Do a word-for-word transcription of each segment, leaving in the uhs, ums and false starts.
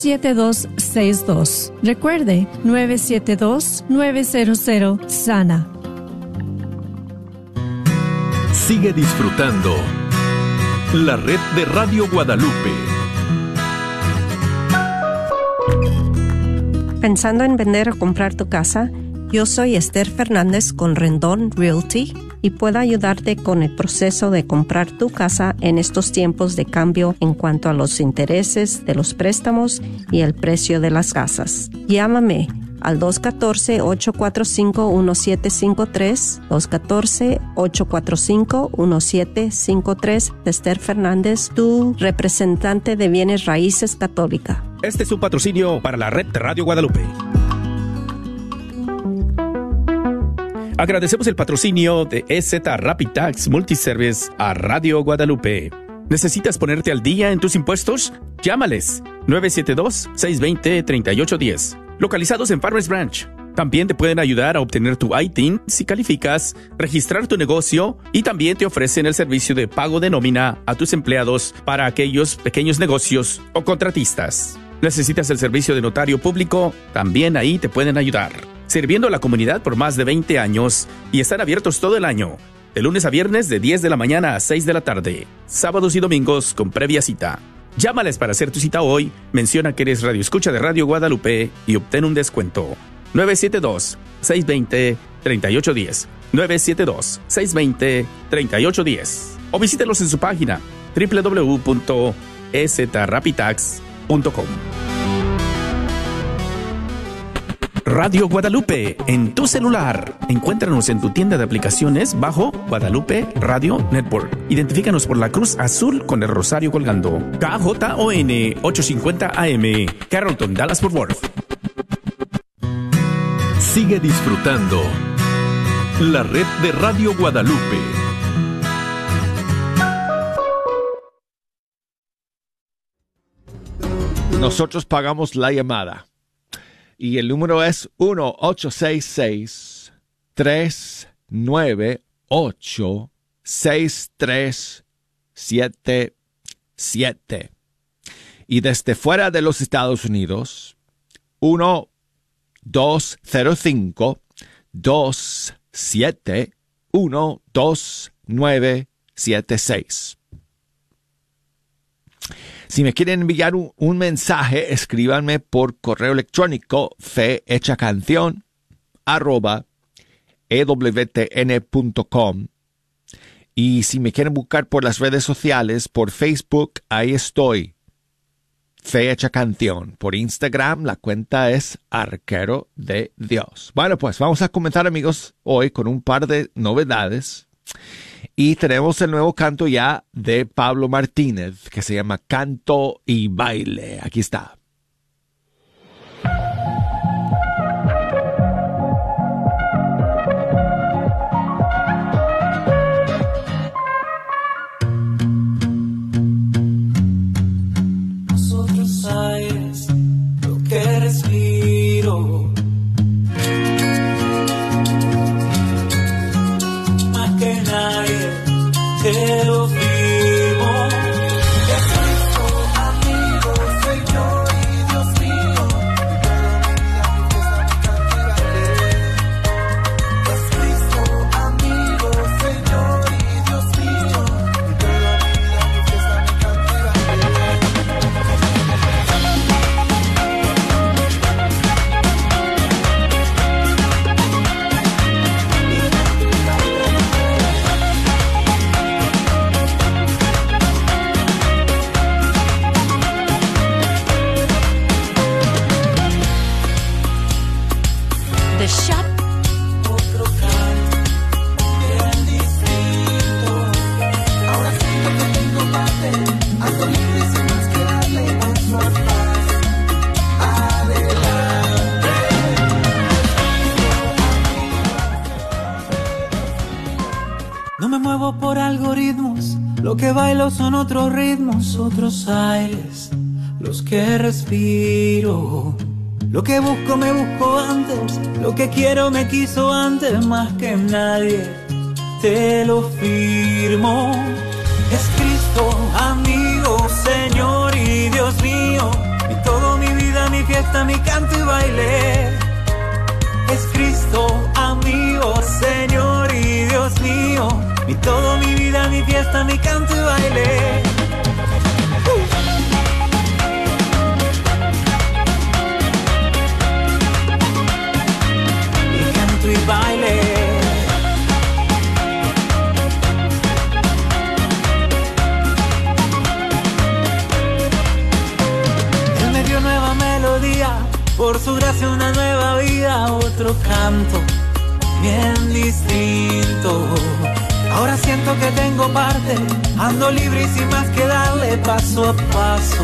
siete dos seis dos. Recuerde, nueve siete dos, nueve cero cero, S A N A. Sigue disfrutando la red de Radio Guadalupe. ¿Pensando en vender o comprar tu casa? Yo soy Esther Fernández con Rendón Realty y puedo ayudarte con el proceso de comprar tu casa en estos tiempos de cambio en cuanto a los intereses de los préstamos y el precio de las casas. Llámame al dos uno cuatro, ocho cuatro cinco, uno siete cinco tres, dos uno cuatro, ocho cuatro cinco, uno siete cinco tres. Esther Fernández, tu representante de bienes raíces católica. Este es un patrocinio para la red de Radio Guadalupe. Agradecemos el patrocinio de E Z Rapid Tax Multiservice a Radio Guadalupe. ¿Necesitas ponerte al día en tus impuestos? Llámales nueve siete dos, seis dos cero, tres ocho uno cero. Localizados en Farmers Branch. También te pueden ayudar a obtener tu I T I N si calificas, registrar tu negocio y también te ofrecen el servicio de pago de nómina a tus empleados para aquellos pequeños negocios o contratistas. ¿Necesitas el servicio de notario público? También ahí te pueden ayudar. Sirviendo a la comunidad por más de veinte años y están abiertos todo el año, de lunes a viernes de diez de la mañana a seis de la tarde, sábados y domingos con previa cita. Llámales para hacer tu cita hoy, menciona que eres Radio Escucha de Radio Guadalupe y obtén un descuento. nueve siete dos, seis dos cero, tres ocho uno cero, nueve siete dos, seis dos cero, tres ocho uno cero o visítelos en su página doble u doble u doble u punto e z rapid tax punto com. Radio Guadalupe, en tu celular. Encuéntranos en tu tienda de aplicaciones bajo Guadalupe Radio Network. Identifícanos por la cruz azul con el rosario colgando. K J O N ochocientos cincuenta A M, Carrollton, Dallas-Fort Worth. Sigue disfrutando la red de Radio Guadalupe. Nosotros pagamos la llamada. Y el número es uno ocho seis seis, tres nueve ocho, seis tres siete siete. Y desde fuera de los Estados Unidos, uno dos cero cinco, dos siete uno, dos nueve siete seis. Si me quieren enviar un, un mensaje, escríbanme por correo electrónico fehechacanción arroba e w t n punto com. Y si me quieren buscar por las redes sociales, por Facebook, ahí estoy, Fe Hecha Canción. Por Instagram, la cuenta es Arquero de Dios. Bueno, pues vamos a comenzar, amigos, hoy con un par de novedades. Y tenemos el nuevo canto ya de Pablo Martínez, que se llama Canto y Baile. Aquí está. Nosotros aires, lo que respiro. Más que nadie te lo firmo. Es Cristo, amigo, Señor y Dios mío. Es Cristo, amigo, Señor y Dios mío. The Shop. Otro canto bien distinto. Ahora siento que tengo parte. Ando libre y sin más que darle paso a paz. Adelante. No me muevo por algoritmos. Lo que bailo son otros ritmos, otros aires, los que respiro. Lo que busco me busco antes, lo que quiero me quiso antes, más que nadie te lo firmo. Es Cristo, amigo, Señor y Dios mío, y todo mi vida fiesta, mi canto y baile. Es Cristo, amigo, Señor y Dios mío. Mi todo, mi vida, mi fiesta, mi canto y baile. Uh. Mi canto y baile. Él me dio nueva melodía, por su gracia una nueva vida, otro canto bien distinto. Ahora siento que tengo parte, ando libre y sin más que darle paso a paso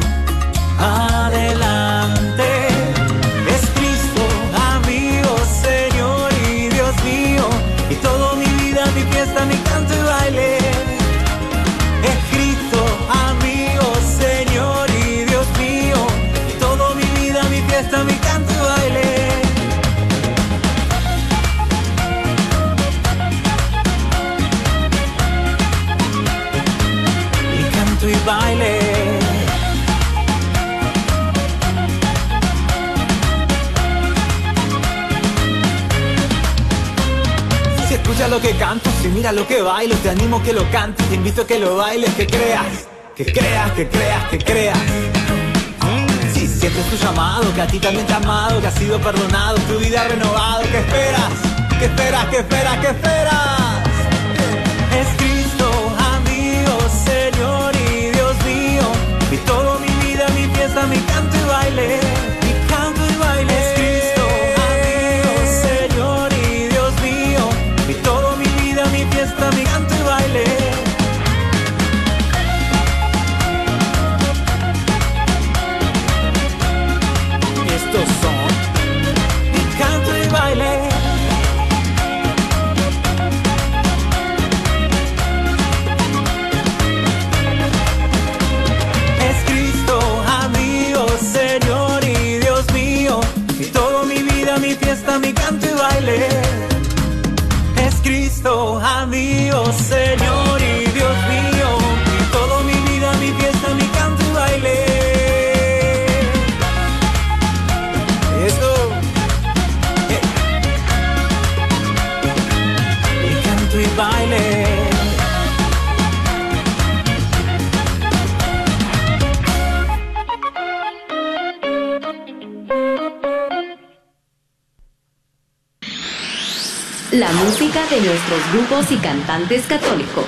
adelante. Es Cristo, amigo, Señor y Dios mío, y todo mi vida, mi fiesta, mi canto y baile. Es Cristo, amigo, Señor y Dios mío, y todo mi vida, mi fiesta, mi canto y baile. Y baile. Si escuchas lo que canto, si miras lo que bailo, te animo que lo cantes, te invito a que lo bailes, que creas, que creas, que creas, que creas. Si sientes tu llamado, que a ti también te ha amado, que has sido perdonado, tu vida renovado, ¿qué esperas? ¿Qué esperas? ¿Qué esperas? ¿Qué esperas? Es Cristo, amigo, Señor y Dios mío, y todo mi vida, mi fiesta, mi canto y baile, mi canto y baile. Es Cristo, amigo, Señor y Dios mío, y todo mi vida, mi fiesta, mi canto y baile. Estos son mi canto y baile. Señor y Dios mío, y todo mi vida, mi fiesta, mi canto y baile. Es Cristo, amigo, Señor y Dios mío, y todo mi vida, mi fiesta, mi canto y baile. Eso. Eh. Mi canto y baile. La música de nuestros grupos y cantantes católicos.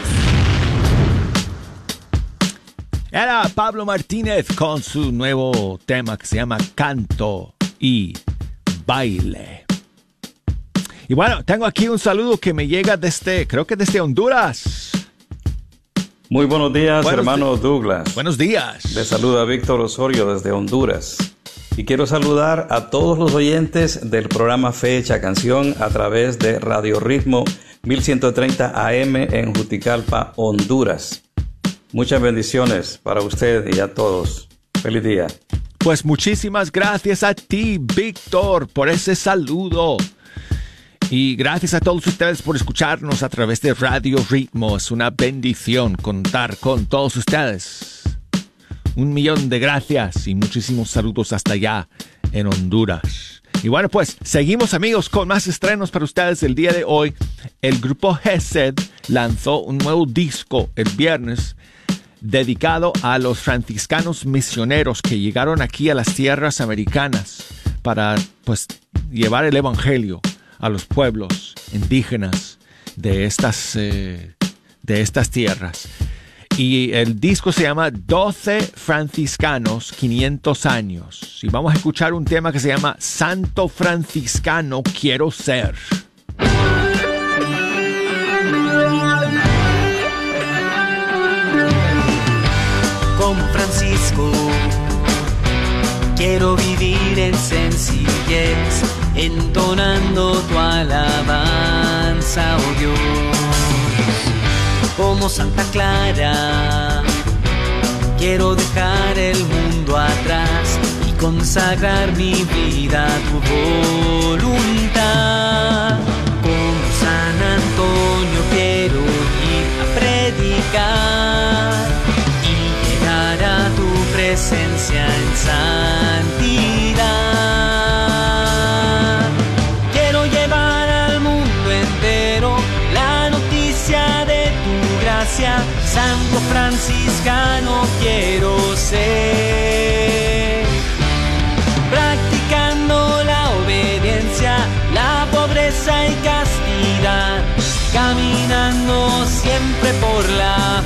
Era Pablo Martínez con su nuevo tema que se llama Canto y Baile. Y bueno, tengo aquí un saludo que me llega desde, creo que desde Honduras. Muy buenos días, buenos hermano di- Douglas. Buenos días. Le saluda Víctor Osorio desde Honduras. Y quiero saludar a todos los oyentes del programa Fe Hecha Canción a través de Radio Ritmo mil ciento treinta A M en Juticalpa, Honduras. Muchas bendiciones para usted y a todos. Feliz día. Pues muchísimas gracias a ti, Víctor, por ese saludo. Y gracias a todos ustedes por escucharnos a través de Radio Ritmo. Es una bendición contar con todos ustedes. Un millón de gracias y muchísimos saludos hasta allá en Honduras. Y bueno, pues seguimos, amigos, con más estrenos para ustedes el día de hoy. El grupo Gesed lanzó un nuevo disco el viernes dedicado a los franciscanos misioneros que llegaron aquí a las tierras americanas para, pues, llevar el evangelio a los pueblos indígenas de estas, eh, de estas tierras. Y el disco se llama doce franciscanos, quinientos años. Y vamos a escuchar un tema que se llama Santo Franciscano Quiero Ser. Con Francisco quiero vivir en sencillez, entonando tu alabanza, oh Dios. Como Santa Clara, quiero dejar el mundo atrás y consagrar mi vida a tu voluntad. Como San Antonio quiero ir a predicar y llegar a tu presencia en santidad. santo franciscano quiero ser, practicando la obediencia, la pobreza y castidad, caminando siempre por la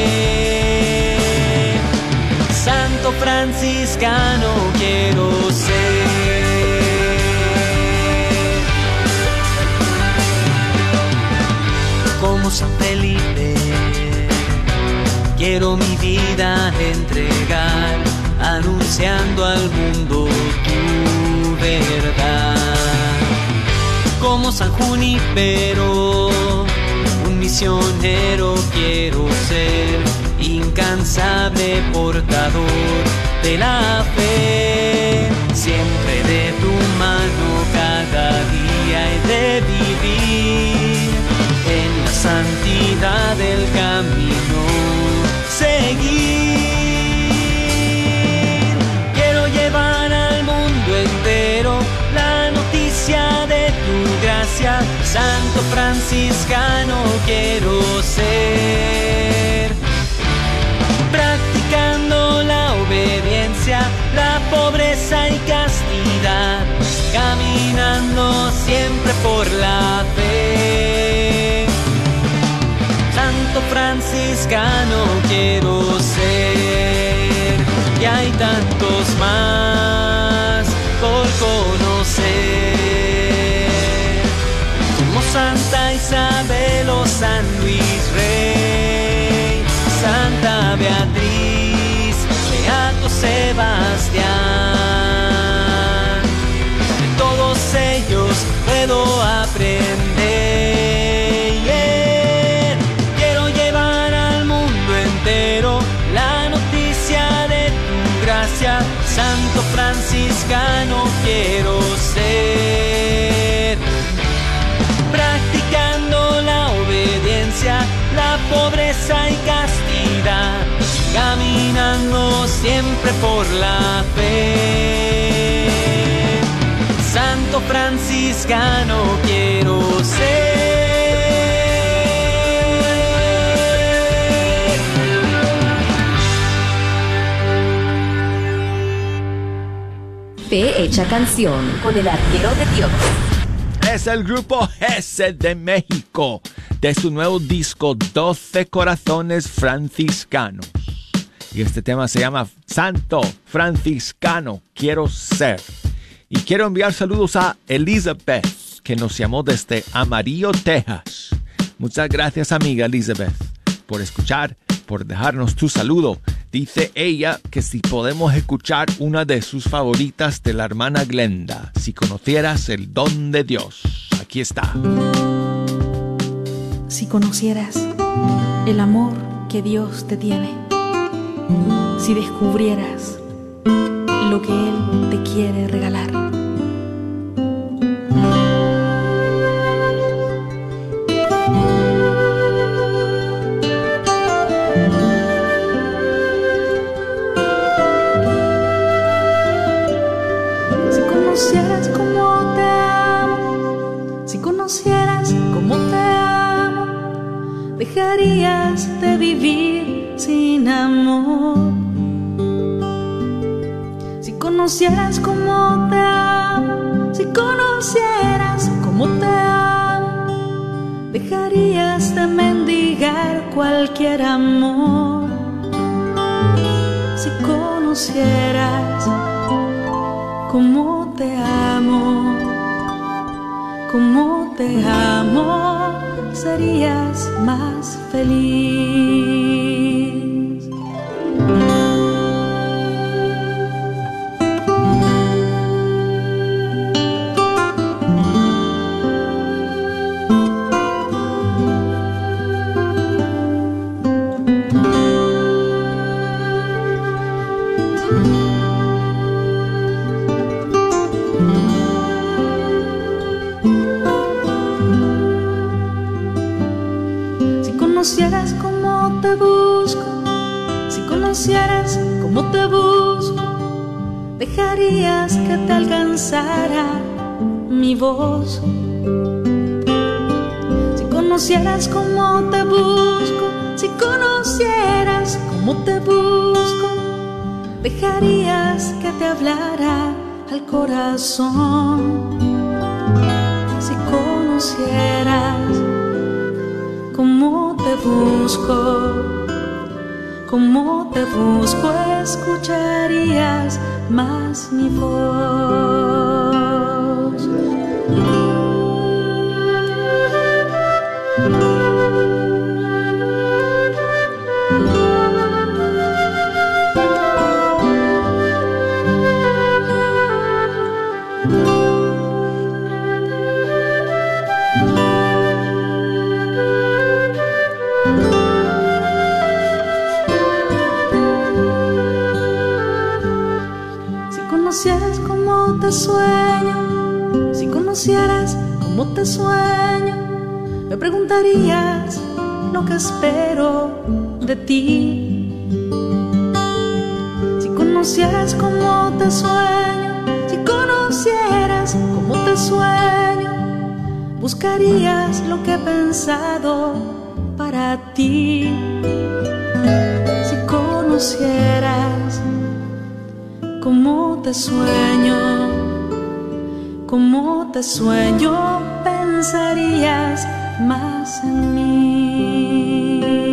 fe. Santo franciscano quiero ser. Como San Felipe, quiero mi vida entregar, anunciando al mundo tu verdad. Como San Junípero, un misionero quiero ser, incansable portador de la fe. Siempre de tu mano cada día he de vivir, en la santidad del camino seguir. Quiero llevar al mundo entero la noticia de tu gracia, santo franciscano quiero ser, practicando la obediencia, la pobreza y castidad, caminando siempre por la fe. Santo franciscano quiero ser, y hay tantos más por conocer, como Santa Isabel o San Luis Rey, Santa Beatriz, Beato Sebastián. De todos ellos puedo aprender. Quiero llevar al mundo entero la noticia de tu gracia, santo franciscano quiero ser, practicando la obediencia, la pobreza y castidad, caminando siempre por la fe. Santo franciscano quiero ser. Fe Hecha Canción con el arquero de Dios. Es el grupo Gesed de México, de su nuevo disco doce Corazones Franciscanos. Y este tema se llama Santo Franciscano Quiero Ser. Y quiero enviar saludos a Elizabeth, que nos llamó desde Amarillo, Texas. Muchas gracias, amiga Elizabeth, por escuchar, por dejarnos tu saludo. Dice ella que si podemos escuchar una de sus favoritas de la hermana Glenda, Si conocieras el don de Dios. Aquí está. Si conocieras el amor que Dios te tiene, si descubrieras lo que Él te quiere regalar. Si conocieras cómo te amo, si conocieras cómo te amo, dejarías de vivir sin amor. Si conocieras cómo te amo, si conocieras cómo te amo, dejarías de mendigar cualquier amor. Si conocieras cómo te amo, cómo te amo, serías más feliz. Si conocieras cómo te busco, si conocieras cómo te busco, dejarías que te alcanzara mi voz. Si conocieras cómo te busco, Si conocieras cómo te busco, dejarías que te hablara al corazón. Si conocieras cómo te busco, cómo te busco, escucharías más mi voz. Si conocieras cómo te sueño, si conocieras cómo te sueño, me preguntarías lo que espero de ti. Si conocieras cómo te sueño, si conocieras cómo te sueño, buscarías lo que he pensado para ti. Si conocieras cómo te sueño, cómo te sueño, pensarías más en mí.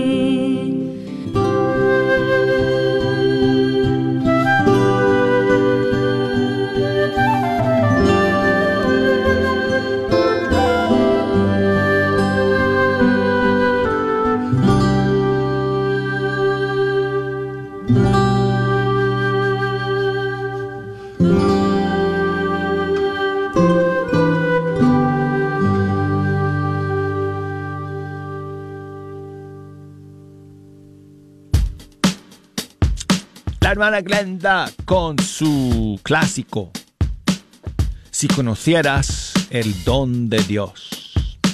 La hermana Glenda con su clásico Si conocieras el don de Dios.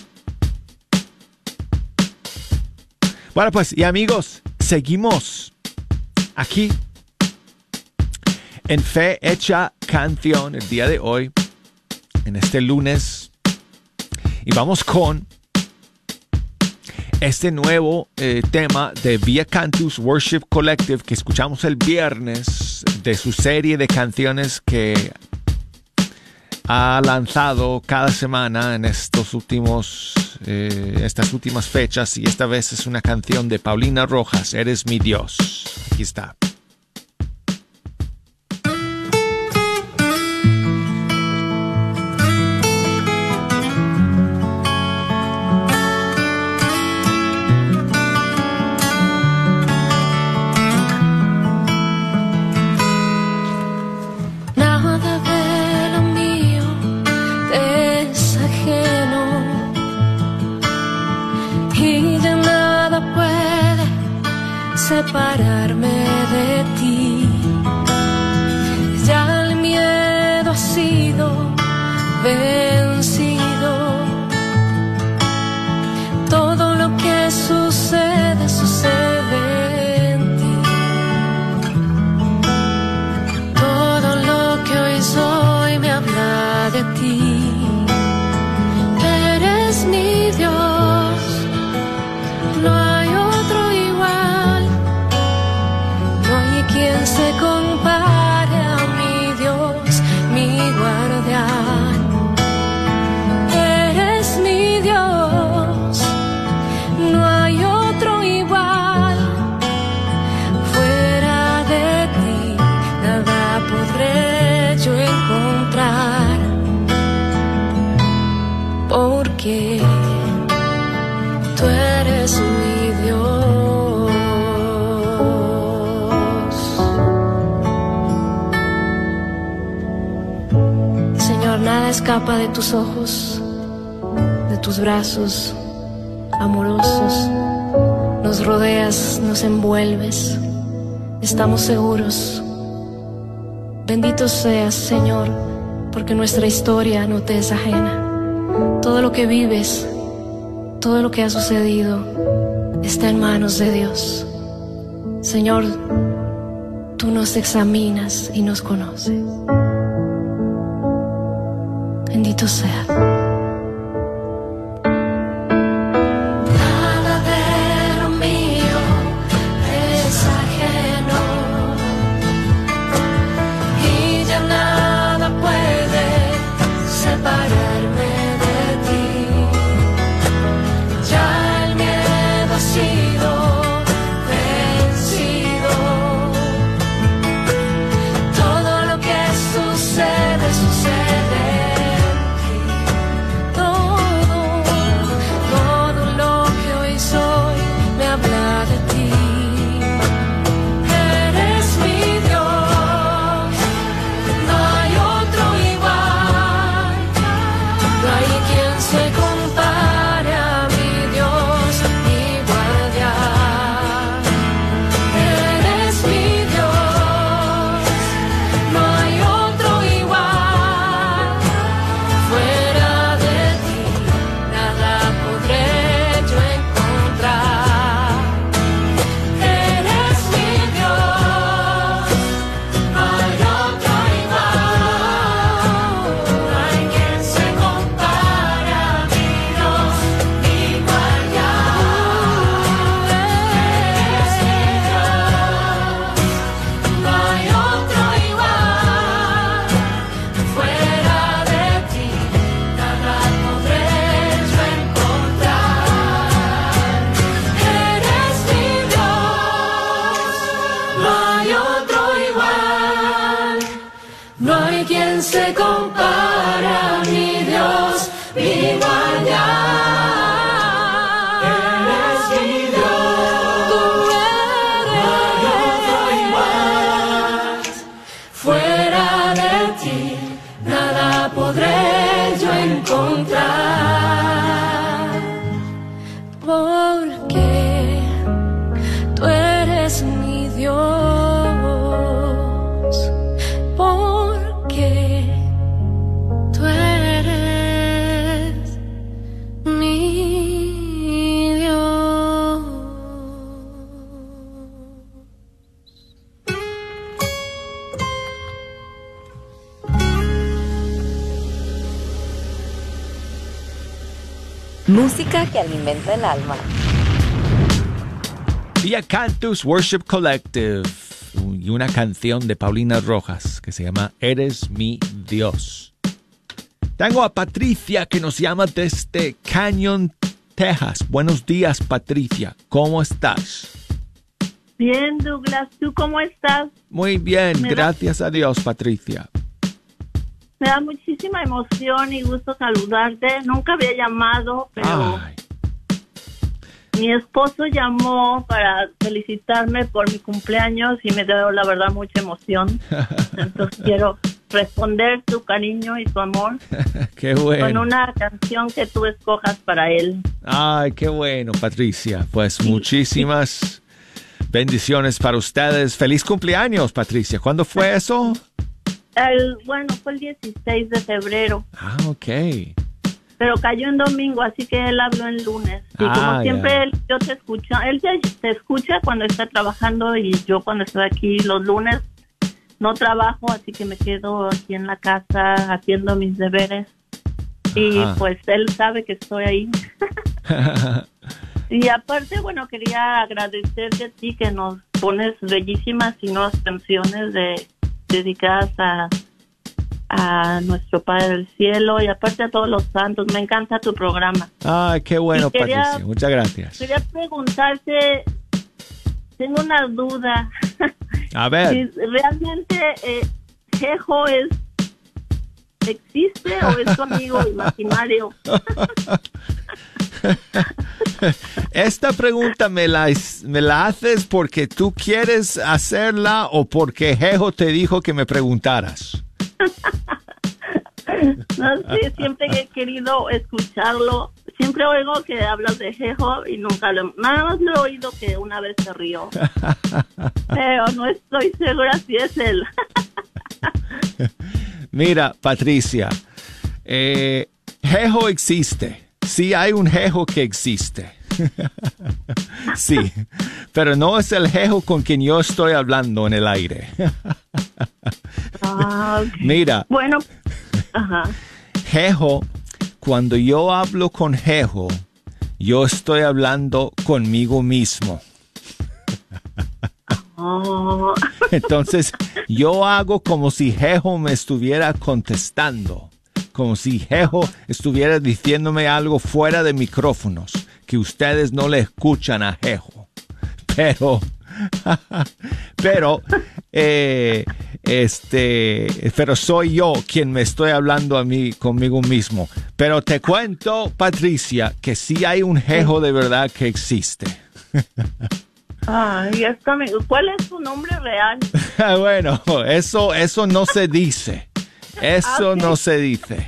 Bueno, pues, y amigos, seguimos aquí en Fe Hecha Canción el día de hoy, en este lunes, y vamos con este nuevo eh, tema de Via Cantus Worship Collective que escuchamos el viernes, de su serie de canciones que ha lanzado cada semana en estos últimos, eh, estas últimas fechas, y esta vez es una canción de Paulina Rojas, Eres mi Dios. Aquí está. Separarme de ti, ya el miedo ha sido vencido. Todo lo que sucede, sucede en ti. Todo lo que hoy soy me habla de ti. Eres mi Dios, no hay otro igual. Quien se compare a mi Dios, mi guardián. Eres mi Dios, no hay otro igual. Fuera de ti nada podré yo encontrar, porque tú eres mi Dios. Nada escapa de tus ojos, de tus brazos amorosos. Nos rodeas, nos envuelves, estamos seguros. Bendito seas, Señor, porque nuestra historia no te es ajena. Todo lo que vives, todo lo que ha sucedido, está en manos de Dios. Señor, tú nos examinas y nos conoces. Bendito sea. Nada de lo mío sucede en ti. Todo, todo lo que hoy soy me habla de ti. Eres mi Dios, no hay otro igual, no hay quien se compare a mi Dios, mi guardián. Eres mi Dios, no hay otro igual, fuera de ti nada podré yo encontrar. Eres mi Dios, no hay otro igual, no hay quien se compare a mi Dios, mi guardián. Eres mi Dios, no hay otro igual, fuera de ti nada podré yo encontrar. Eres mi Dios, no hay otro igual, no hay quien se compare a mi Dios, mi guardián. Eres mi Dios, tú eres, no hay otro igual, fuera de ti nada podré yo encontrar, porque tú eres mi Dios, porque tú eres mi Dios. Música que alimenta el alma. Via Cantus Worship Collective y una canción de Paulina Rojas que se llama Eres mi Dios. Tengo a Patricia que nos llama desde Canyon, Texas. Buenos días, Patricia. ¿Cómo estás? Bien, Douglas. ¿Tú cómo estás? Muy bien, Me da- gracias a Dios, Patricia. Me da muchísima emoción y gusto saludarte. Nunca había llamado, pero Ay, mi esposo llamó para felicitarme por mi cumpleaños y me dio la verdad mucha emoción. Entonces quiero responder tu cariño y tu amor qué bueno. con una canción que tú escojas para él. Ay, qué bueno, Patricia. Pues muchísimas bendiciones para ustedes. Feliz cumpleaños, Patricia. ¿Cuándo fue eso? El, bueno, fue el dieciséis de febrero, Ah, ok. pero cayó en domingo, así que él habló el lunes. Y Ah, como siempre, ya. él, yo te escucho, él te, te escucha cuando está trabajando y yo cuando estoy aquí los lunes no trabajo, así que me quedo aquí en la casa haciendo mis deberes. Y Ajá. pues él sabe que estoy ahí. Y aparte, bueno, quería agradecerte a ti que nos pones bellísimas y nuevas canciones de, dedicadas a, a nuestro Padre del Cielo y aparte a todos los santos. Me encanta tu programa. Ay, qué bueno, Y quería- Patricia. Muchas gracias. Quería preguntarte, tengo una duda. A ver. Si realmente eh, Jejo es existe o es tu amigo imaginario. Esta pregunta me la, me la haces porque tú quieres hacerla o porque Jejo te dijo que me preguntaras. No sé, siempre he querido escucharlo. Siempre oigo que hablas de Jejo y nunca lo... Nada más lo he oído que una vez se rió. Pero no estoy segura si es él. Mira, Patricia, eh, Jejo existe. Sí hay un Jejo que existe. Sí, pero no es el Jejo con quien yo estoy hablando en el aire. Ah, ok. Mira, Bueno, ajá. Jejo, cuando yo hablo con Jejo, yo estoy hablando conmigo mismo. Oh. Entonces, yo hago como si Jejo me estuviera contestando, como si Jejo estuviera diciéndome algo fuera de micrófonos, que ustedes no le escuchan a Jejo. Pero, pero, eh, Este, pero soy yo quien me estoy hablando a mí conmigo mismo. Pero te cuento, Patricia, que sí hay un jejo de verdad que existe. Ay, está, ¿cuál es tu nombre real? Bueno, eso, eso no se dice. Eso okay. no se dice.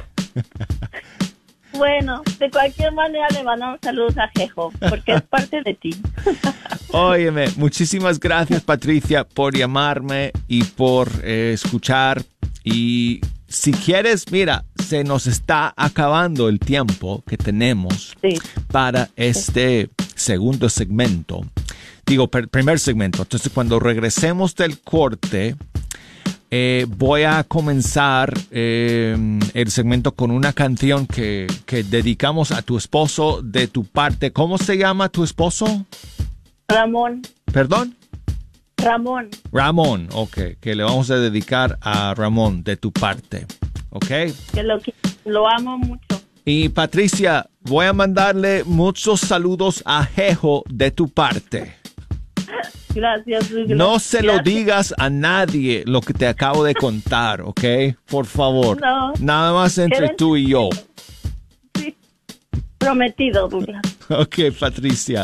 Bueno, de cualquier manera le mandamos saludos a Jejo, porque es parte de ti. Óyeme, muchísimas gracias, Patricia, por llamarme y por eh, escuchar. Y si quieres, mira, se nos está acabando el tiempo que tenemos sí. para este segundo segmento. Digo, per, primer segmento. Entonces, cuando regresemos del corte, eh, voy a comenzar eh, el segmento con una canción que, que dedicamos a tu esposo de tu parte. ¿Cómo se llama tu esposo? Ramón. ¿Perdón? Ramón. Ramón, ok. Que le vamos a dedicar a Ramón de tu parte. ¿Ok? Que lo, lo amo mucho. Y Patricia, voy a mandarle muchos saludos a Jejo de tu parte. Gracias, Douglas. No se Gracias. lo digas a nadie lo que te acabo de contar, ¿ok? Por favor. No. Nada más entre tú y yo. Sí. Prometido, Douglas. Ok, Patricia.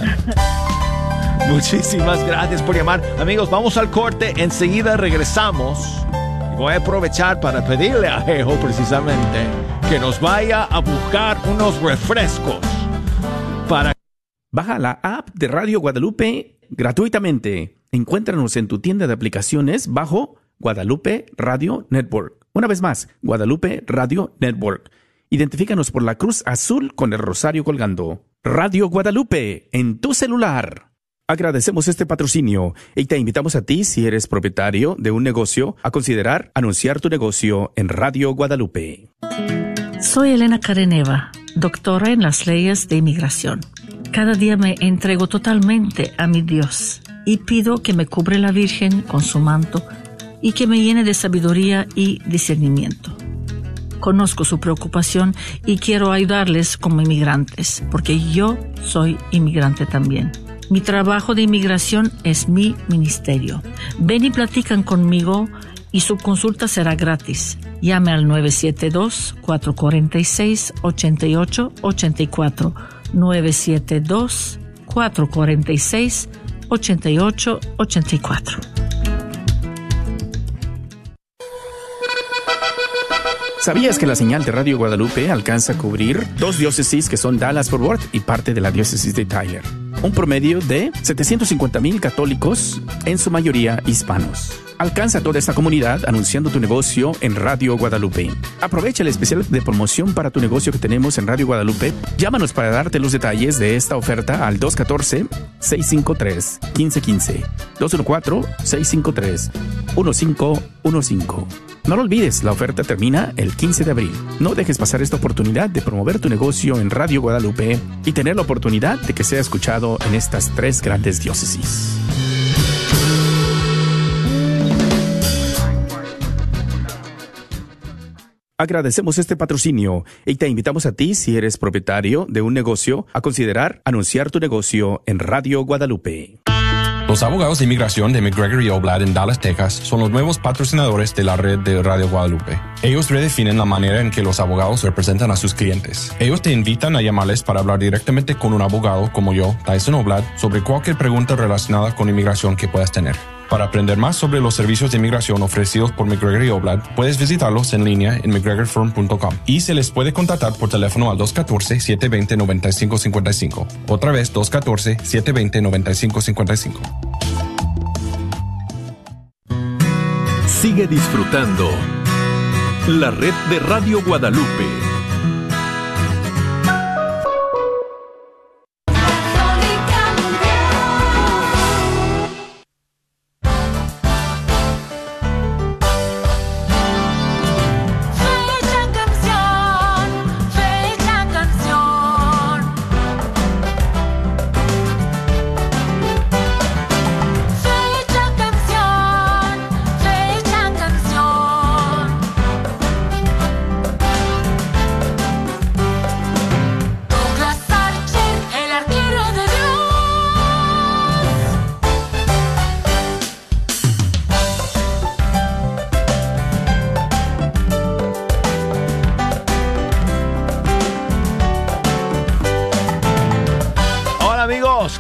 Muchísimas gracias por llamar. Amigos, vamos al corte. Enseguida regresamos. Voy a aprovechar para pedirle a Jejo precisamente que nos vaya a buscar unos refrescos para... Baja la app de Radio Guadalupe gratuitamente. Encuéntranos en tu tienda de aplicaciones bajo Guadalupe Radio Network. Una vez más, Guadalupe Radio Network. Identifícanos por la cruz azul con el rosario colgando. Radio Guadalupe, en tu celular. Agradecemos este patrocinio y te invitamos a ti, si eres propietario de un negocio, a considerar anunciar tu negocio en Radio Guadalupe. Soy Elena Careneva, doctora en las leyes de inmigración. Cada día me entrego totalmente a mi Dios y pido que me cubre la Virgen con su manto y que me llene de sabiduría y discernimiento. Conozco su preocupación y quiero ayudarles como inmigrantes, porque yo soy inmigrante también. Mi trabajo de inmigración es mi ministerio. Ven y platican conmigo y su consulta será gratis. Llame al nueve siete dos, cuatro cuatro seis, ocho ocho ocho cuatro. nueve siete dos, cuatro cuatro seis, ocho ocho ocho cuatro. ¿Sabías que la señal de Radio Guadalupe alcanza a cubrir dos diócesis que son Dallas-Fort Worth y parte de la diócesis de Tyler? Un promedio de setecientos cincuenta mil católicos, en su mayoría hispanos. Alcanza a toda esta comunidad anunciando tu negocio en Radio Guadalupe. Aprovecha el especial de promoción para tu negocio que tenemos en Radio Guadalupe. Llámanos para darte los detalles de esta oferta al dos uno cuatro, seis cinco tres, uno cinco uno cinco. dos uno cuatro, seis cinco tres, uno cinco uno cinco. No lo olvides, la oferta termina el quince de abril. No dejes pasar esta oportunidad de promover tu negocio en Radio Guadalupe y tener la oportunidad de que sea escuchado en estas tres grandes diócesis. Agradecemos este patrocinio y te invitamos a ti, si eres propietario de un negocio, a considerar anunciar tu negocio en Radio Guadalupe. Los abogados de inmigración de McGregor y Oblad en Dallas, Texas, son los nuevos patrocinadores de la red de Radio Guadalupe. Ellos redefinen la manera en que los abogados representan a sus clientes. Ellos te invitan a llamarles para hablar directamente con un abogado como yo, Tyson Oblad, sobre cualquier pregunta relacionada con inmigración que puedas tener. Para aprender más sobre los servicios de inmigración ofrecidos por McGregor y Oblad, puedes visitarlos en línea en mcgregor firm punto com y se les puede contactar por teléfono al dos uno cuatro, siete dos cero, nueve cinco cinco cinco. Otra vez, dos uno cuatro, siete dos cero, nueve cinco cinco cinco. Sigue disfrutando la red de Radio Guadalupe.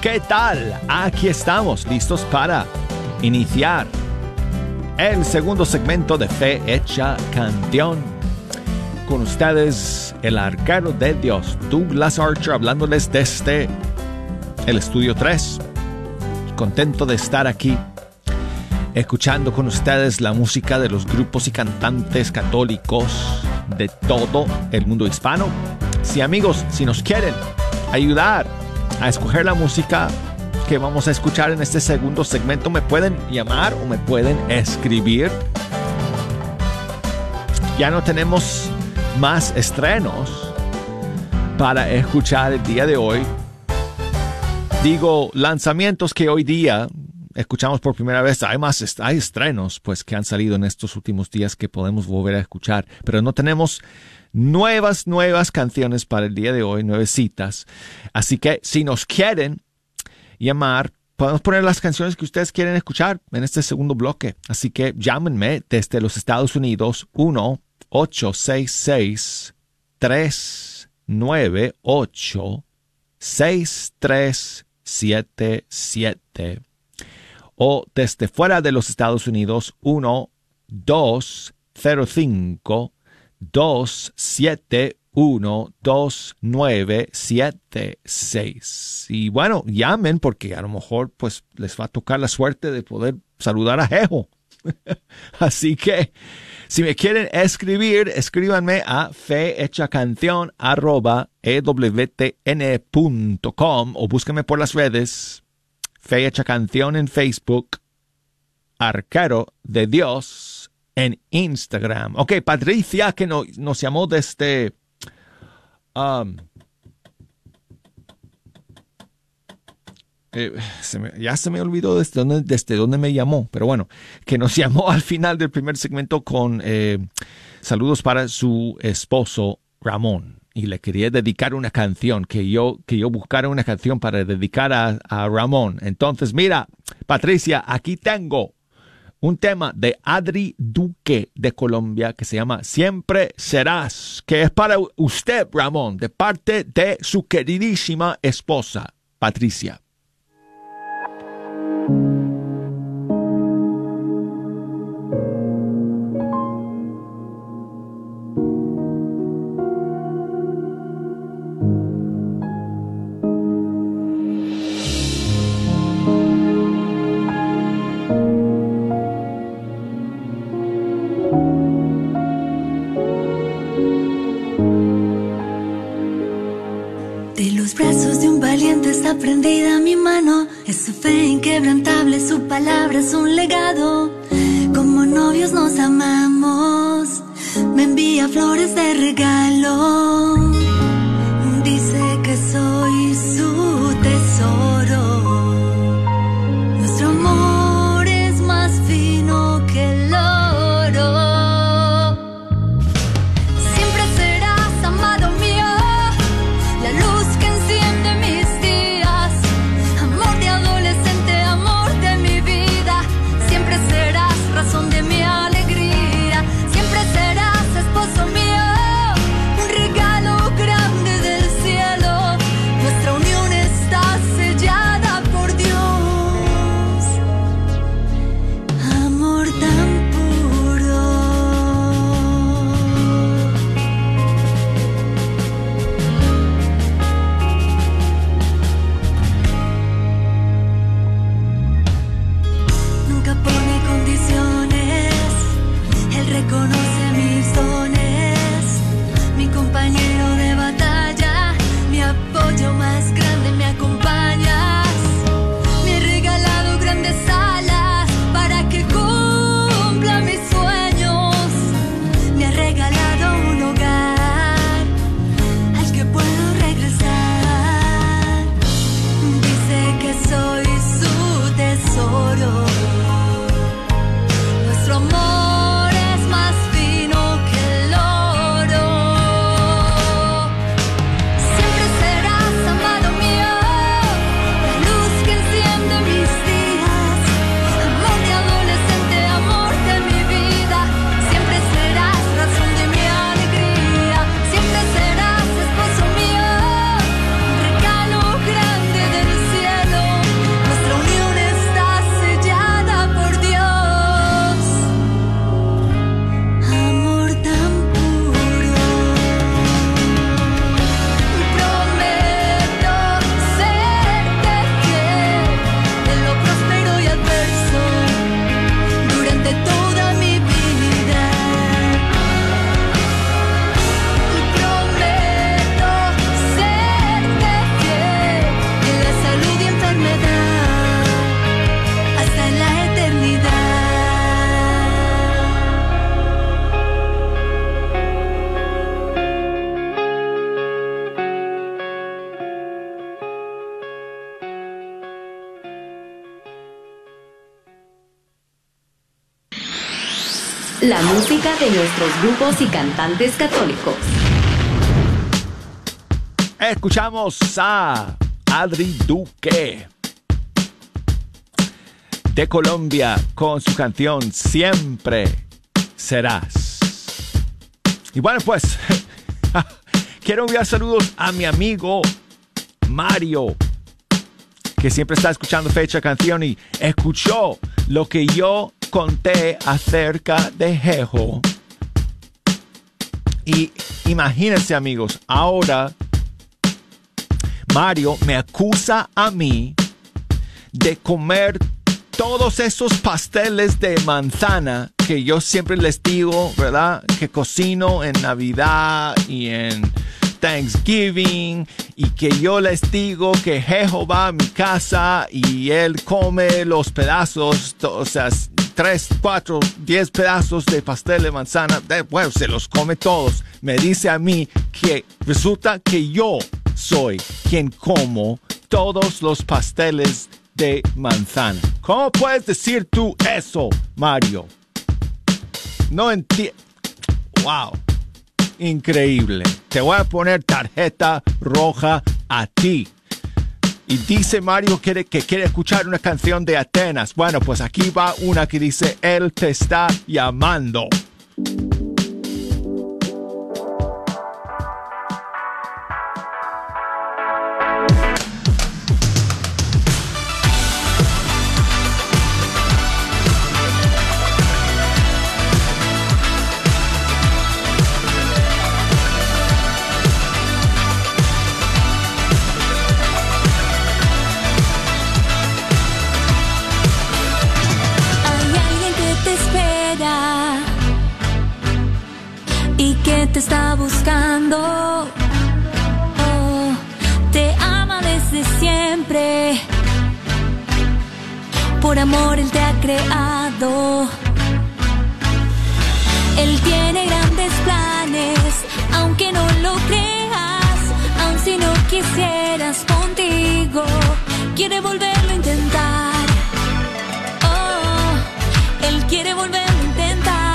¿qué tal? Aquí estamos, listos para iniciar el segundo segmento de Fe Hecha Canción. Con ustedes, el arquero de Dios, Douglas Archer, hablándoles desde el Estudio tres. Contento de estar aquí, escuchando con ustedes la música de los grupos y cantantes católicos de todo el mundo hispano. Sí, amigos, si nos quieren ayudar a escoger la música que vamos a escuchar en este segundo segmento, me pueden llamar o me pueden escribir. Ya no tenemos más estrenos para escuchar el día de hoy. Digo, lanzamientos que hoy día escuchamos por primera vez. Hay más, hay estrenos pues que han salido en estos últimos días que podemos volver a escuchar, pero no tenemos nuevas, nuevas canciones para el día de hoy, nueve citas. Así que si nos quieren llamar, podemos poner las canciones que ustedes quieren escuchar en este segundo bloque. Así que llámenme desde los Estados Unidos, uno ocho seis seis, tres nueve ocho, seis tres siete siete. O desde fuera de los Estados Unidos, uno dos cero cinco, dos siete uno, dos nueve siete seis. Y bueno, llamen porque a lo mejor pues les va a tocar la suerte de poder saludar a Jejo. Así que si me quieren escribir, escríbanme a fehechacanción arroba e w t n punto com o búsquenme por las redes Fe Hecha Canción en Facebook, Arquero de Dios en Instagram. Ok, Patricia, que no, nos llamó desde... Um, eh, se me, ya se me olvidó desde dónde, desde dónde me llamó, pero bueno, que nos llamó al final del primer segmento con eh, saludos para su esposo Ramón. Y le quería dedicar una canción, que yo, que yo buscara una canción para dedicar a, a Ramón. Entonces, mira, Patricia, aquí tengo un tema de Adri Duque de Colombia que se llama Siempre Serás, que es para usted, Ramón, de parte de su queridísima esposa, Patricia. Está prendida mi mano, es su fe inquebrantable, su palabra es un legado. Como novios nos amamos, me envía flores de regalo. Dice que soy su tesoro. Nuestro amor es más fino que el oro. Siempre serás, amado mío, la luz que enciende mis razón de mi alegría, siempre serás esposo mío, La música de nuestros grupos y cantantes católicos. Escuchamos a Adri Duque de Colombia con su canción Siempre Serás. Y bueno, pues quiero enviar saludos a mi amigo Mario, que siempre está escuchando Fecha Canción y escuchó lo que yo conté acerca de Jejo. Y imagínense, amigos, ahora Mario me acusa a mí de comer todos esos pasteles de manzana que yo siempre les digo, ¿verdad? Que cocino en Navidad y en Thanksgiving, y que yo les digo que Jejo va a mi casa y él come los pedazos, o sea, tres, cuatro, diez pedazos de pastel de manzana, bueno, se los come todos. Me dice a mí que resulta que yo soy quien como todos los pasteles de manzana. ¿Cómo puedes decir tú eso, Mario? No entiendo. Wow. Increíble. Te voy a poner tarjeta roja a ti. Y dice Mario que, que quiere escuchar una canción de Atenas. Bueno, pues aquí va una que dice: Él te está llamando. Te está buscando, oh, te ama desde siempre, por amor Él te ha creado. Él tiene grandes planes, aunque no lo creas, aun si no quisieras contigo, quiere volverlo a intentar, oh, Él quiere volverlo a intentar.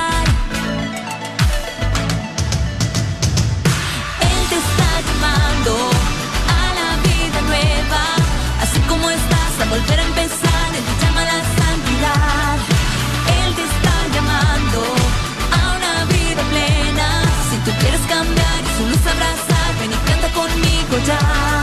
A la vida nueva, así como estás, a volver a empezar. Él te llama a la santidad. Él te está llamando a una vida plena. Si tú quieres cambiar y su luz abrazar, ven y canta conmigo ya.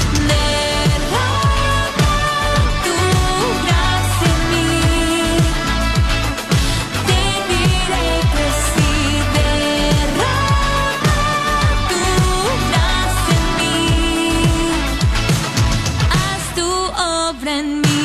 Derrama tu gracia en mí. Te diré que sí. Derrama tu gracia en mí. Haz tu obra en mí.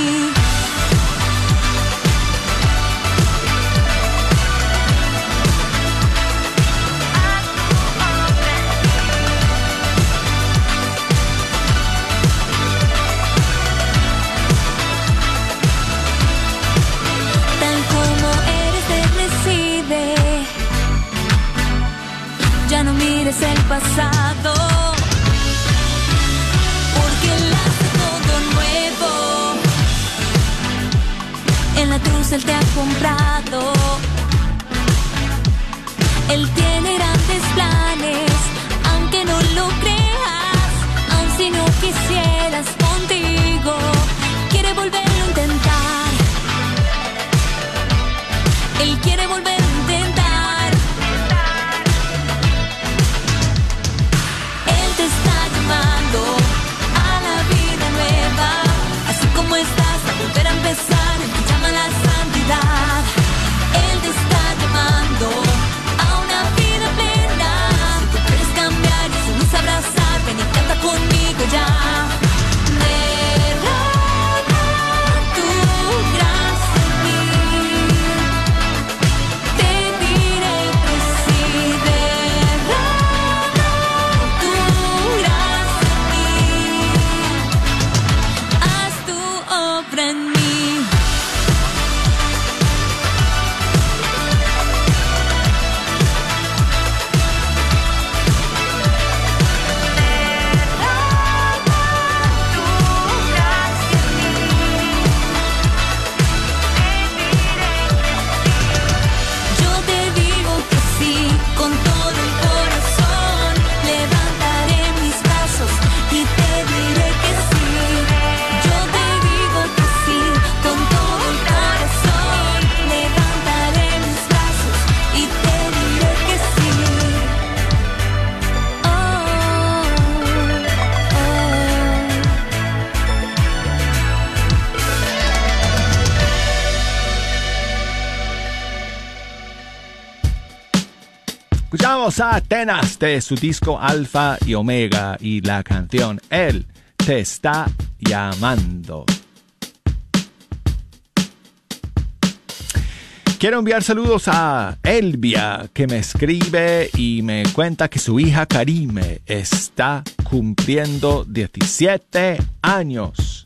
Tal como eres, te recibe. Ya no mires el pasado, porque Él hace todo nuevo. En la cruz Él te ha comprado. Él tiene grandes planes, aunque no lo creas, aun si no quisieras contigo, quiere volverlo a intentar. Él quiere volverlo a intentar. Él te está llamando a la vida nueva, así como estás, a volver a empezar. Él te llama a la santidad. Él te está llamando a una vida plena. Escuchamos a Atenas de su disco Alfa y Omega y la canción Él te está llamando. Quiero enviar saludos a Elvia, que me escribe y me cuenta que su hija Karime está cumpliendo diecisiete años.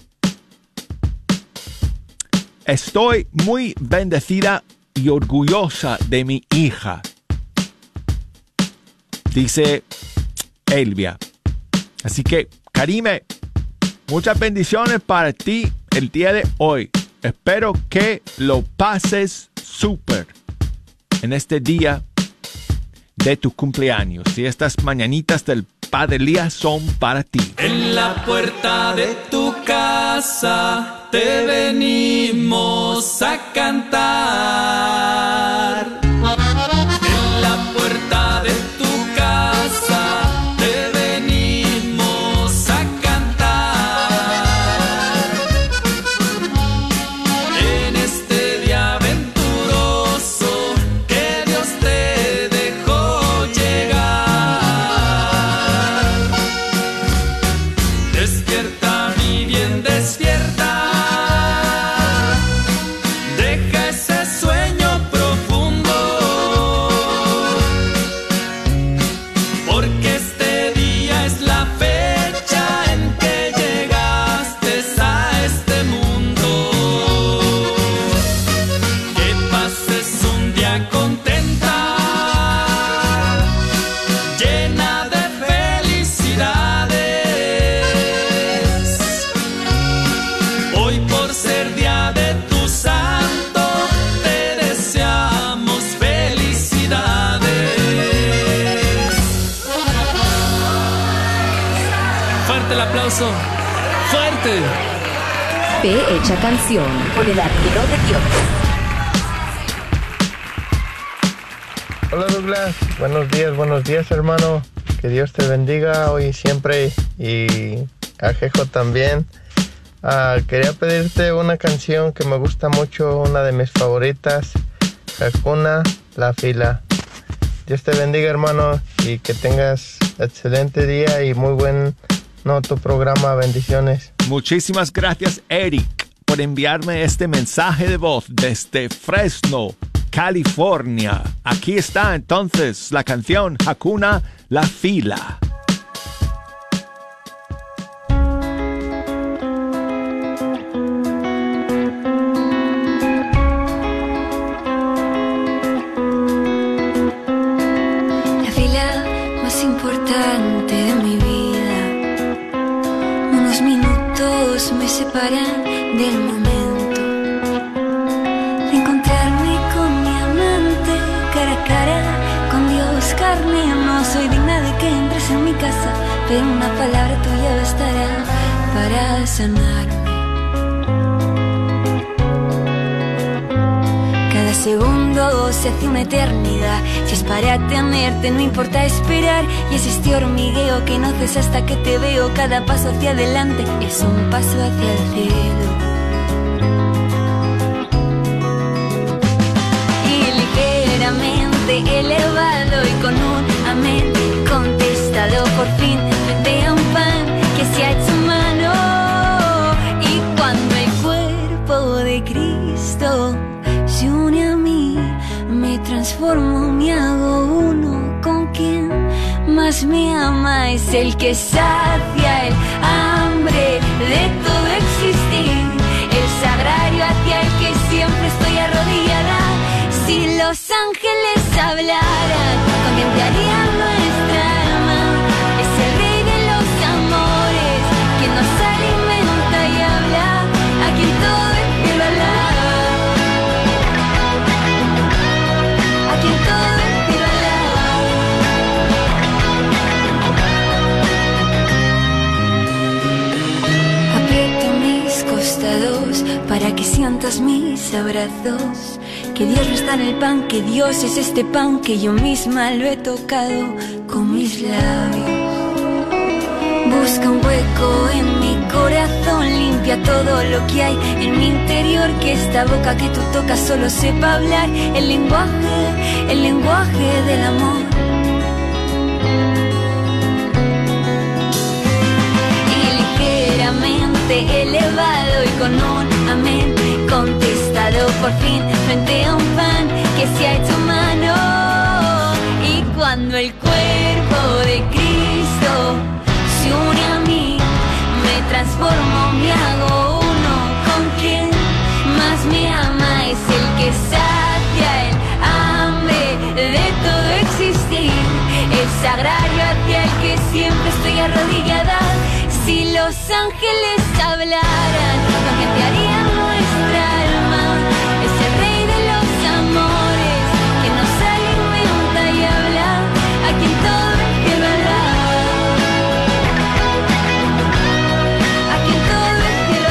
Estoy muy bendecida y orgullosa de mi hija, dice Elvia. Así que, Karime, muchas bendiciones para ti el día de hoy. Espero que lo pases súper en este día de tu cumpleaños. Y estas mañanitas del Padre Elías son para ti. En la puerta de tu casa te venimos a cantar. En la puerta de tu casa te venimos a cantar. En este día aventuroso que Dios te dejó llegar. Despierta, mi bien, despierta. Deja ese sueño profundo, porque este día es la fecha en que llegaste a este mundo. Que pases un día contenta, llena de felicidades. Hoy, por ser día de tu santo, te deseamos felicidades. Fuerte el aplauso, fuerte. Fe hecha canción por el arquero de Dios. Hola Douglas, buenos días, buenos días hermano. Que Dios te bendiga hoy y siempre, y a Jejo también. Ah, quería pedirte una canción que me gusta mucho, una de mis favoritas, Hakuna La Fila. Dios te bendiga hermano y que tengas excelente día y muy buen no tu programa. Bendiciones. Muchísimas gracias, Eric, por enviarme este mensaje de voz desde Fresno, California. Aquí está entonces la canción Hakuna La Fila. La fila más importante de mi vida. Unos minutos me separan del momento de encontrarme con mi amante, cara a cara, con Dios carne. No soy digna de que entres en mi casa, pero una palabra tuya bastará para sanarme. Cada segundo se hace una eternidad. Si es para tenerte, no importa esperar. Y es este hormigueo que no cesa hasta que te veo. Cada paso hacia adelante es un paso hacia el cielo. Y ligeramente elevado y con un amén contestado, por fin frente a un pan que se ha hecho humano. Y cuando el cuerpo de Cristo se une a mí, me transformo, me hago uno con quien más me ama. Es el que sacia el hambre de todo existir, el sagrario hacia el que siempre estoy arrodillada. Si los ángeles hablaran, contemplarían nuestra alma. Es el rey de los amores, quien nos alimenta y habla, a quien todo el cielo alaba. Para que sientas mis abrazos, que Dios no está en el pan, que Dios es este pan, que yo misma lo he tocado con mis labios. Busca un hueco en mi corazón, limpia todo lo que hay en mi interior, que esta boca que tú tocas solo sepa hablar el lenguaje, el lenguaje del amor. Elevado y con un amén contestado por fin frente a un pan que se ha hecho humano. Y cuando el cuerpo de Cristo se une a mí, me transformo, me hago uno con quien más me ama. Es el que sacia el hambre de todo existir, el sagrario hacia el que siempre estoy arrodillada. Si los ángeles hablaran, lo que te haría nuestra alma. Es el rey de los amores que nos alimenta y habla, a quien todo el cielo alaba, a quien todo el cielo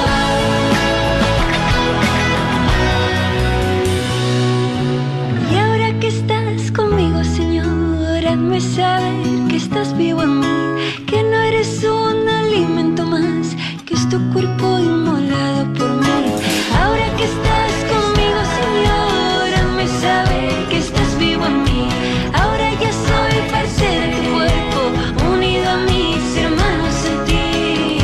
alaba. Y ahora que estás conmigo, Señor, hazme saber que estás vivo en mí, que no eres un alimento más, que es tu cuerpo inmolado por mí. Ahora que estás conmigo, Señor, hazme saber que estás vivo en mí. Ahora ya soy parte de tu cuerpo, unido a mis hermanos en ti.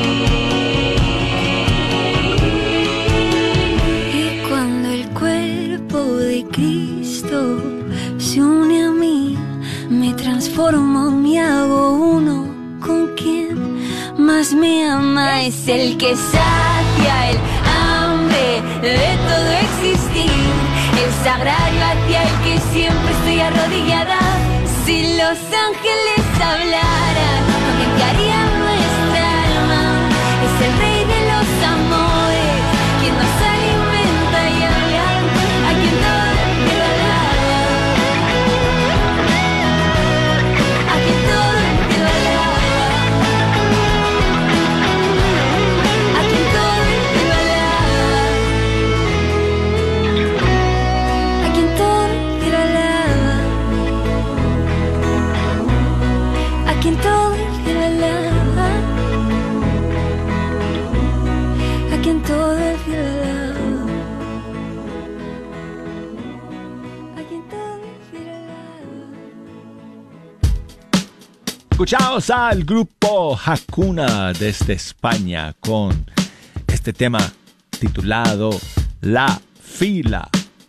Y cuando el cuerpo de Cristo se une a mí, me transformo, me hago uno con quien más me ama. Es el que sacia el hambre de todo existir, el sagrario hacia el que siempre estoy arrodillada. Si los ángeles hablaran, lo que enviaría nuestra alma. Es el rey de los amores, quien nos alimenta y habla, a quien todo el cielo alaba, a quien todo el cielo alaba. Escuchamos al grupo Hakuna desde España con este tema titulado La Fila.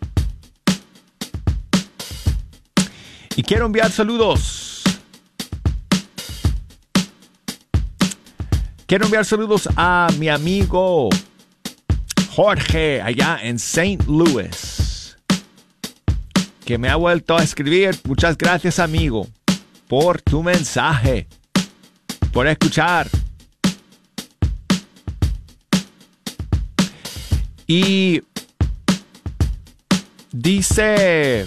Y quiero enviar saludos. Quiero enviar saludos a mi amigo Jorge allá en Saint Louis, que me ha vuelto a escribir. Muchas gracias, amigo, por tu mensaje, por escuchar. Y dice,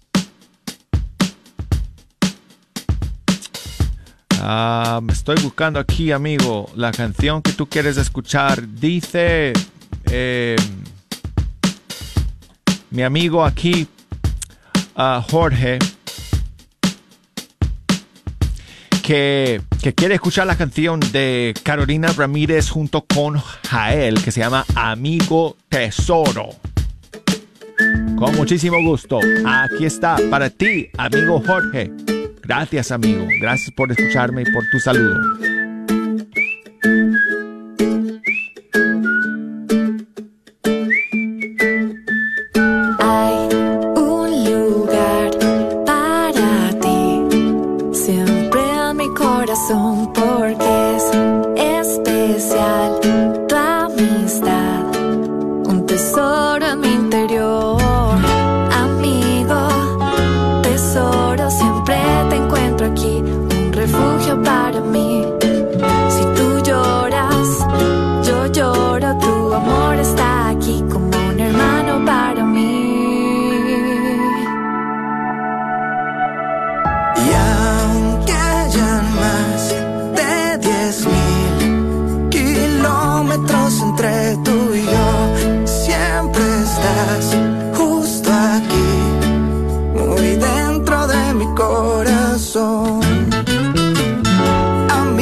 uh, me estoy buscando aquí, amigo, la canción que tú quieres escuchar. Dice eh, mi amigo aquí, uh, Jorge, Que, que quiere escuchar la canción de Carolina Ramírez junto con Jael, que se llama Amigo Tesoro. Con muchísimo gusto. Aquí está para ti, amigo Jorge. Gracias, amigo. Gracias por escucharme y por tu saludo. Porque es especial tu amistad, un tesoro en mi interior. Amigo, tesoro, siempre te encuentro aquí, un refugio para mí. Si tú lloras, yo lloro, tu amor está aquí como un hermano para mí. Y aunque hayan más de diez mil kilómetros entre tú y yo, siempre estás justo aquí, muy dentro de mi corazón.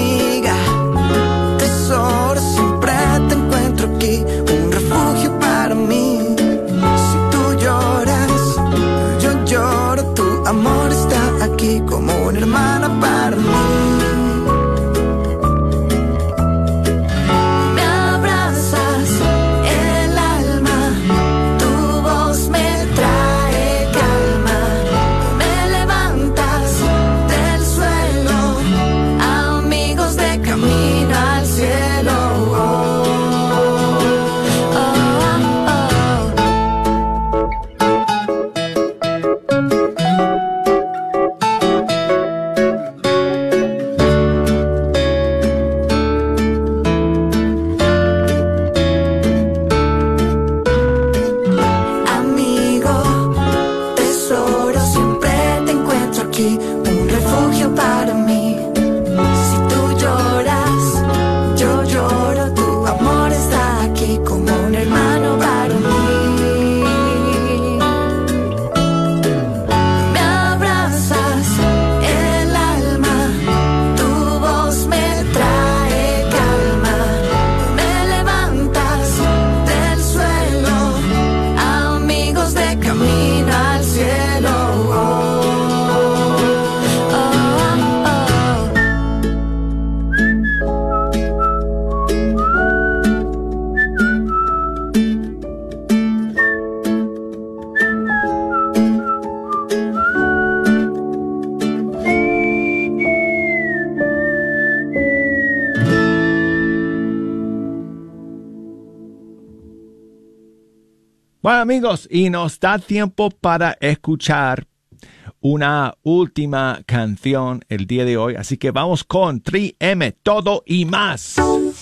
Bueno, amigos, y nos da tiempo para escuchar una última canción el día de hoy, así que vamos con tres eme, Todo y Más.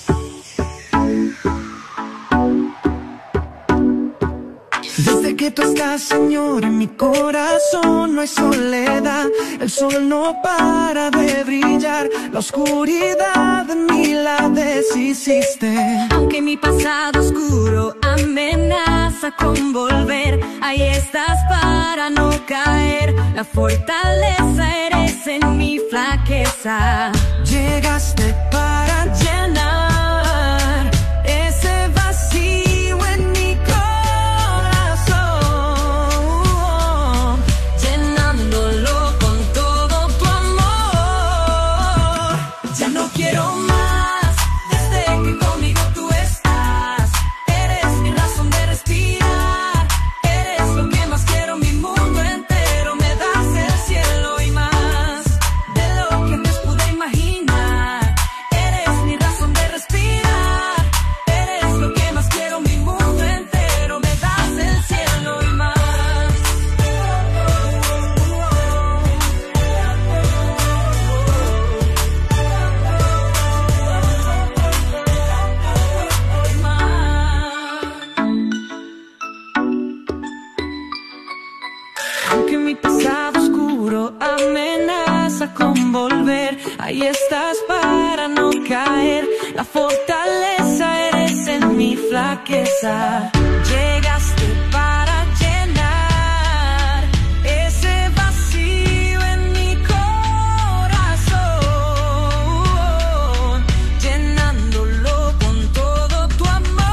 Desde que tú estás, Señor, en mi corazón no hay soledad. El sol no para de brillar, la oscuridad en mí la deshiciste. Aunque mi pasado oscuro amenaza con volver, ahí estás para no caer. La fortaleza eres en mi flaqueza. Llegaste para llenar ese vacío en mi corazón, llenándolo con todo tu amor. Ya no quiero más, desde que conmigo tú estás. Eres mi razón de respirar, eres lo que más quiero, mi mundo entero. Me das el cielo y más de lo que antes pude imaginar. Eres mi razón de respirar, eres lo que más quiero, mi mundo entero. Me das el cielo y más. Aunque mi pasado oscuro amenaza con volver, ahí estás para no caer. La fortaleza eres en mi flaqueza. Llegaste para llenar ese vacío en mi corazón, llenándolo con todo tu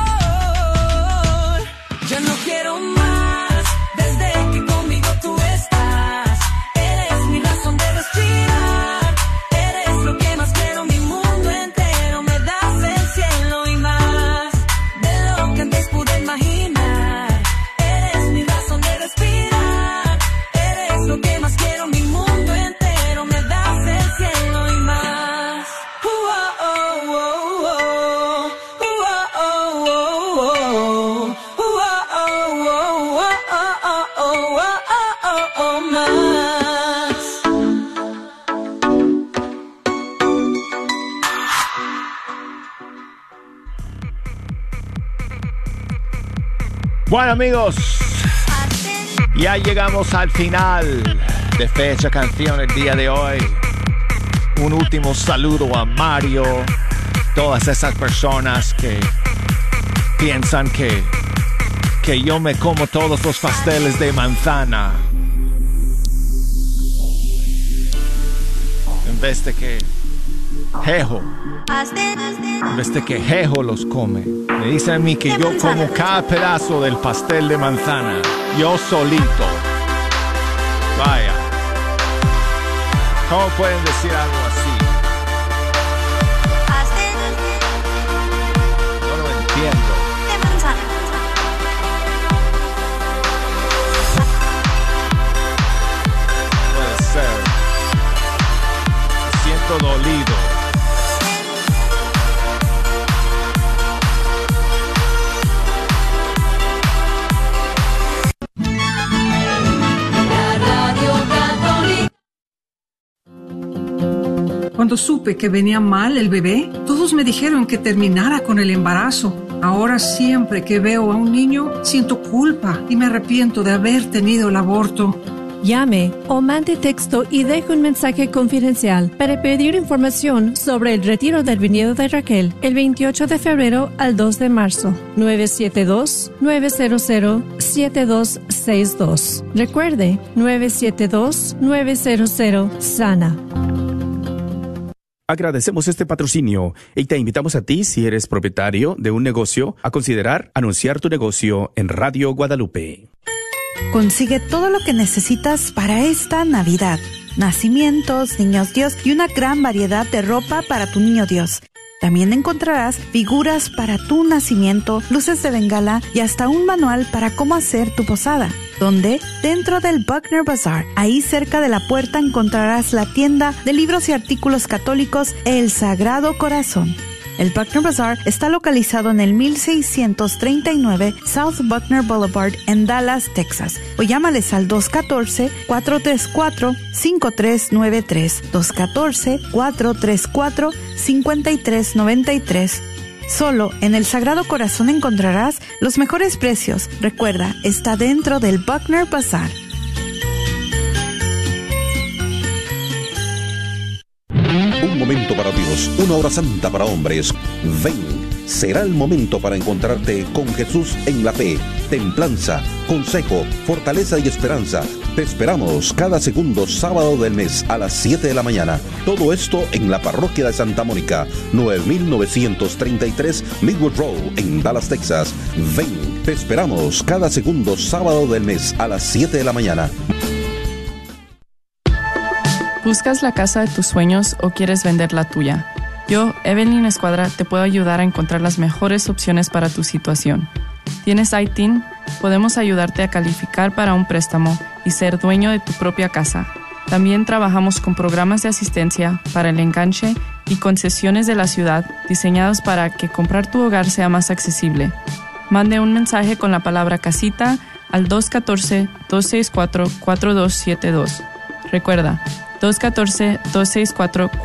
amor. Ya no quiero más, desde que conmigo tú estás. Eres mi razón de respirar, eres lo que más quiero, mi mundo entero. Me das el cielo y más de lo que antes pude imaginar. Eres mi razón de respirar, eres lo que más quiero, mi mundo entero. Me das el cielo y más. Uh, oh, oh, oh, oh. Uh, oh, oh, oh, oh. Uh, oh, oh, oh, oh, oh, oh, oh, oh, oh, más. Bueno, amigos, ya llegamos al final de Fecha Canción el día de hoy. Un último saludo a Mario, todas esas personas que piensan que, que yo me como todos los pasteles de manzana, en vez de que Jejo, en vez de que Jejo los come. Me dicen a mí que yo como cada pedazo del pastel de manzana, yo solito. Vaya, ¿cómo pueden decir algo así? No lo entiendo. Puede ser. Me siento dolido. Cuando supe que venía mal el bebé, todos me dijeron que terminara con el embarazo. Ahora siempre que veo a un niño, siento culpa y me arrepiento de haber tenido el aborto. Llame o mande texto y deje un mensaje confidencial para pedir información sobre el retiro del viñedo de Raquel el veintiocho de febrero al dos de marzo. nueve siete dos, nueve cero cero, siete dos seis dos. Recuerde, nueve siete dos, nueve cero cero, SANA. Agradecemos este patrocinio y te invitamos a ti, si eres propietario de un negocio, a considerar anunciar tu negocio en Radio Guadalupe. Consigue todo lo que necesitas para esta Navidad. Nacimientos, niños Dios y una gran variedad de ropa para tu niño Dios. También encontrarás figuras para tu nacimiento, luces de bengala y hasta un manual para cómo hacer tu posada. ¿Dónde? Dentro del Buckner Bazaar. Ahí cerca de la puerta encontrarás la tienda de libros y artículos católicos El Sagrado Corazón. El Buckner Bazaar está localizado en el mil seiscientos treinta y nueve South Buckner Boulevard en Dallas, Texas. O llámales al dos uno cuatro, cuatro tres cuatro, cinco tres nueve tres, dos uno cuatro, cuatro tres cuatro, cinco tres nueve tres. Solo en el Sagrado Corazón encontrarás los mejores precios. Recuerda, está dentro del Buckner Bazaar. Un momento para Dios, una hora santa para hombres. Ven, será el momento para encontrarte con Jesús en la fe, templanza, consejo, fortaleza y esperanza. Te esperamos cada segundo sábado del mes a las siete de la mañana. Todo esto en la parroquia de Santa Mónica, nueve mil novecientos treinta y tres Millwood Road en Dallas, Texas. Ven, te esperamos cada segundo sábado del mes a las siete de la mañana. ¿Buscas la casa de tus sueños o quieres vender la tuya? Yo, Evelyn Escuadra, te puedo ayudar a encontrar las mejores opciones para tu situación. ¿Tienes I T I N? Podemos ayudarte a calificar para un préstamo y ser dueño de tu propia casa. También trabajamos con programas de asistencia para el enganche y concesiones de la ciudad diseñados para que comprar tu hogar sea más accesible. Mande un mensaje con la palabra casita al dos uno cuatro, dos seis cuatro, cuatro dos siete dos. Recuerda, dos uno cuatro, dos seis cuatro,